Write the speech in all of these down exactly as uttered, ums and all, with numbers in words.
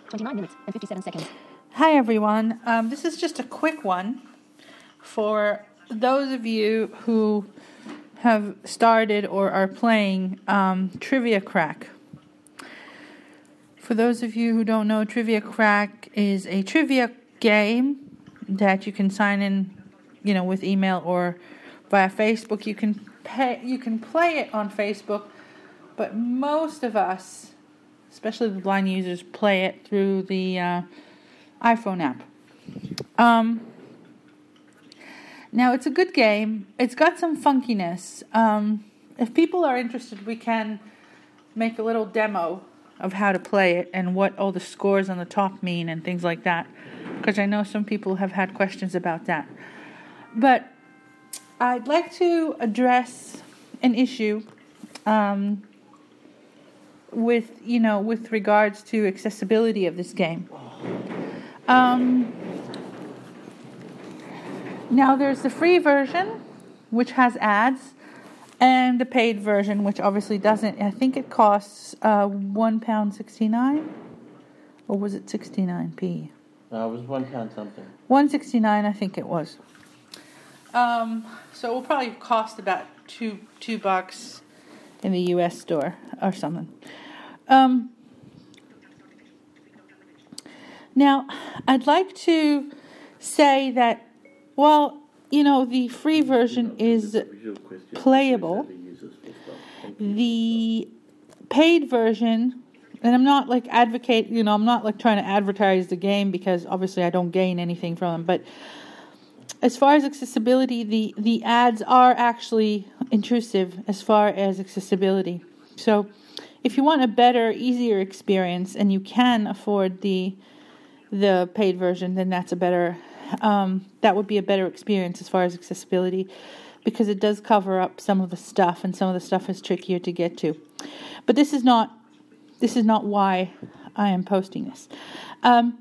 twenty-nine minutes and fifty-seven seconds. Hi everyone. Um, this is just a quick one for those of you who have started or are playing um, Trivia Crack. For those of you who don't know, Trivia Crack is a trivia game that you can sign in, you know, with email or via Facebook. You can pay, you can play it on Facebook, but most of us, especially the blind users, play it through the uh, iPhone app. Um, now, it's a good game. It's got some funkiness. Um, if people are interested, we can make a little demo of how to play it and what all the scores on the top mean and things like that, because I know some people have had questions about that. But I'd like to address an issue um, with, you know, with regards to accessibility of this game. Um, now, there's the free version, which has ads, and the paid version, which obviously doesn't. I think it costs uh, one pound sixty-nine, or was it sixty-nine p? No, it was one pound something. One sixty-nine, I think it was. Um, so it will probably cost about two two bucks in the U S store or something. Um, now, I'd like to say that, well, you know, the free version is playable. The paid version, and I'm not like advocate, you know, I'm not like trying to advertise the game because obviously I don't gain anything from them. But as far as accessibility, the, the ads are actually intrusive as far as accessibility. So if you want a better, easier experience and you can afford the the paid version, then that's a better Um, that would be a better experience as far as accessibility, because it does cover up some of the stuff, and some of the stuff is trickier to get to. But this is not this is not why I am posting this. Um,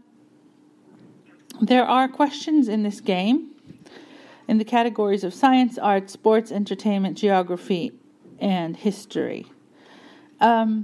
there are questions in this game in the categories of science, art, sports, entertainment, geography, and history. Um,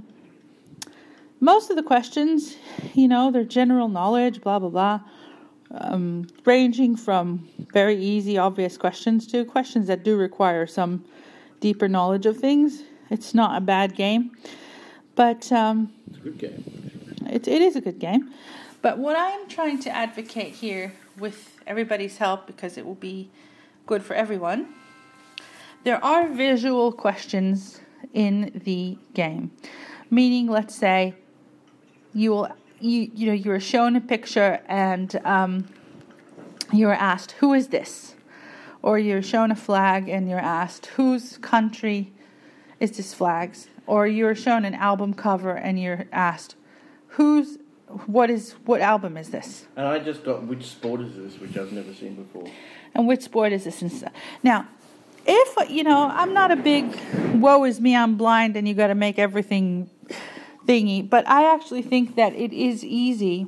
most of the questions, you know, they're general knowledge, blah blah blah. Um, ranging from very easy, obvious questions to questions that do require some deeper knowledge of things. It's not a bad game, but um, it's a good game. It, it is a good game. But what I'm trying to advocate here, with everybody's help, because it will be good for everyone, there are visual questions in the game. Meaning, let's say you will. You you know you were shown a picture and um, you were asked, who is this? Or you're shown a flag and you're asked, whose country is this flag? Or you're shown an album cover and you're asked, whose what is what album is this? And I just got, which sport is this, which I've never seen before. And which sport is this? And stuff. Now, if you know, I'm not a big woe is me, I'm blind, and you got to make everything thingy, but I actually think that it is easy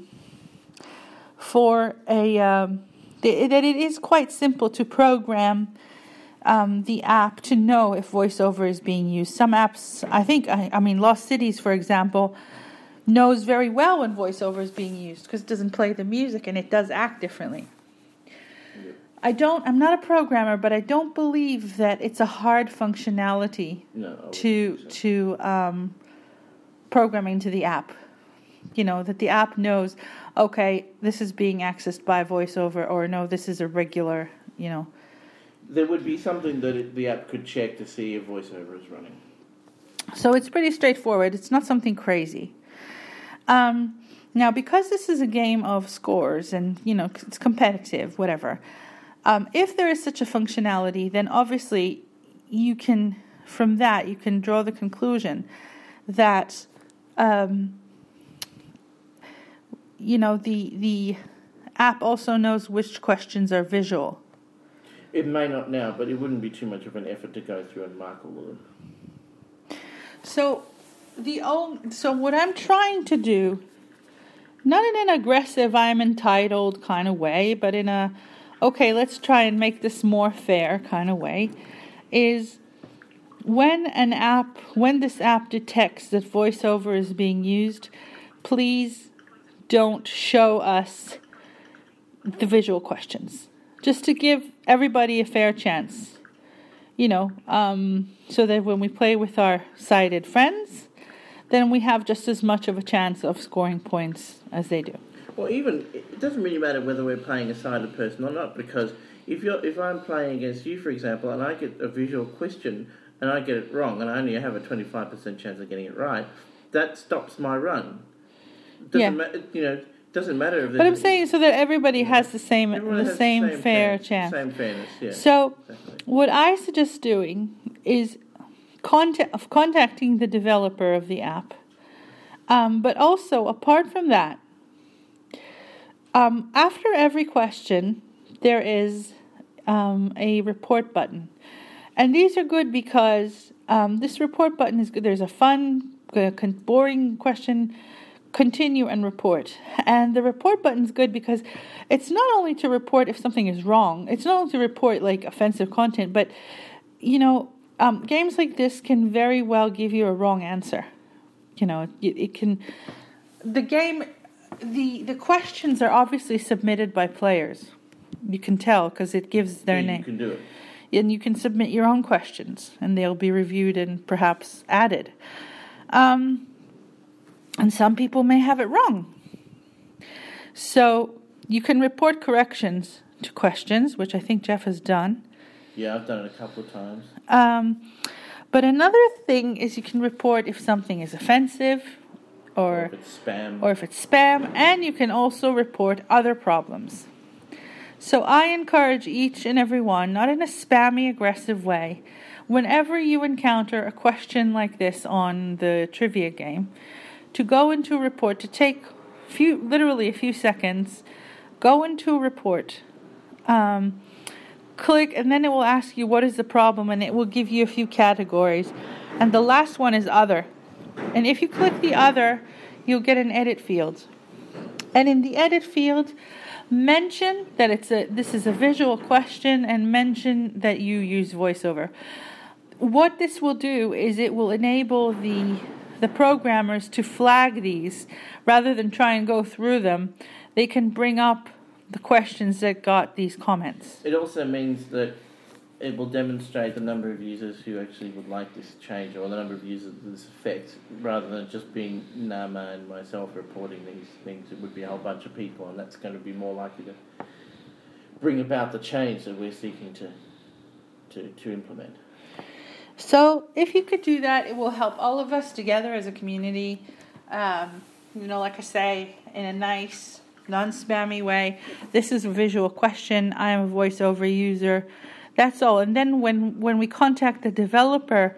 for a um, th- that it is quite simple to program um, the app to know if voiceover is being used. Some apps, I think, I, I mean, Lost Cities, for example, knows very well when voiceover is being used because it doesn't play the music and it does act differently. Yeah. I don't. I'm not a programmer, but I don't believe that it's a hard functionality no, to so. to. Um, programming to the app, you know, that the app knows, okay, this is being accessed by voiceover, or no, this is a regular, you know. There would be something that it, the app could check to see if voiceover is running. So it's pretty straightforward. It's not something crazy. Um, now, because this is a game of scores and, you know, it's competitive, whatever, um, if there is such a functionality, then obviously you can, from that, you can draw the conclusion that Um, you know, the the app also knows which questions are visual. It may not now, but it wouldn't be too much of an effort to go through and mark all of them. So, the old, so what I'm trying to do, not in an aggressive, I'm entitled kind of way, but in a, okay, let's try and make this more fair kind of way, is when an app, when this app detects that voiceover is being used, please don't show us the visual questions, just to give everybody a fair chance, you know, um, so that when we play with our sighted friends, then we have just as much of a chance of scoring points as they do. Well, even, it doesn't really matter whether we're playing a sighted person or not, because if you're if I'm playing against you, for example, and I get a visual question and I get it wrong, and I only have a twenty-five percent chance of getting it right, that stops my run. Doesn't Yeah. ma- you know, doesn't matter if. But I'm saying so that everybody has the same everyone the has same, the same fair fairness, chance. Same fairness, yeah. So, exactly. what I suggest doing is contact of contacting the developer of the app, um, but also apart from that, um, after every question, there is um, a report button, and these are good because um, this report button is good. There's a fun, uh, con- boring question. Continue and report. And the report button is good because it's not only to report if something is wrong, it's not only to report like offensive content, but, you know, um, games like this can very well give you a wrong answer. You know, it, it can, the game, the, the questions are obviously submitted by players. You can tell because it gives their yeah, name. You can do it. And you can submit your own questions and they'll be reviewed and perhaps added. Um, And some people may have it wrong. So you can report corrections to questions, which I think Jeff has done. Yeah, I've done it a couple of times. Um, but another thing is you can report if something is offensive or, Or if it's spam. or if it's spam, and you can also report other problems. So I encourage each and every one, not in a spammy, aggressive way, whenever you encounter a question like this on the trivia game, to go into a report, to take few, literally a few seconds, go into a report, um, click, and then it will ask you what is the problem, and it will give you a few categories. And the last one is other. And if you click the other, you'll get an edit field. And in the edit field, mention that it's a this is a visual question, and mention that you use VoiceOver. What this will do is it will enable the the programmers to flag these rather than try and go through them. They can bring up the questions that got these comments. It also means that it will demonstrate the number of users who actually would like this change, or the number of users that this affects, rather than just being Nama and myself reporting these things. It would be a whole bunch of people, and that's going to be more likely to bring about the change that we're seeking to to, to implement. So if you could do that, it will help all of us together as a community. Um, you know, like I say, in a nice, non-spammy way. This is a visual question. I am a VoiceOver user. That's all. And then when, when we contact the developer,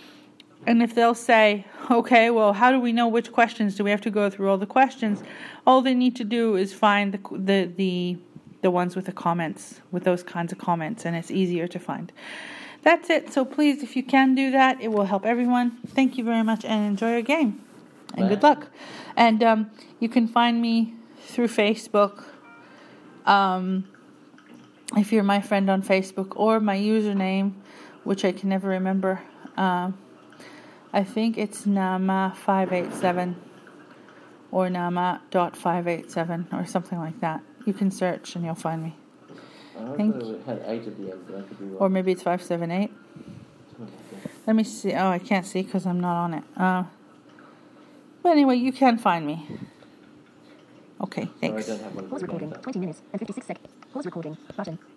and if they'll say, okay, well, how do we know which questions? Do we have to go through all the questions? All they need to do is find the the the, the ones with the comments, with those kinds of comments, and it's easier to find. That's it. So please, if you can do that, it will help everyone. Thank you very much, and enjoy your game. And Bye. good luck. And um, you can find me through Facebook, um, if you're my friend on Facebook, or my username, which I can never remember. Um, I think it's Nama five eight seven or Nama dot five eight seven or something like that. You can search and you'll find me. I Thank thought it had eight at the end, but I could be wrong. Or maybe it's five seven eight. Let me see. Oh, I can't see because I'm not on it. Uh, but anyway, you can find me. Okay, thanks. So I don't have one. Pause recording. twenty minutes and fifty-six seconds. Pause recording. Button.